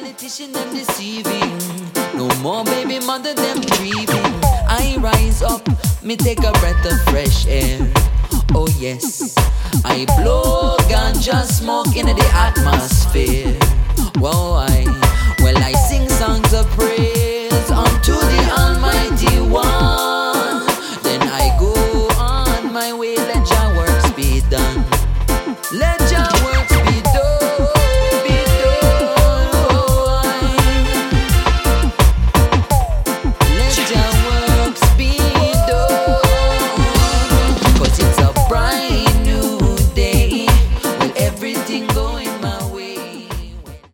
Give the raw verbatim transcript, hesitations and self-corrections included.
politician them deceiving. No more baby mother them grieving. I rise up, me take a breath of fresh air. Oh yes, I blow ganja smoke in the atmosphere. Whoa, I, well I sing songs of praise.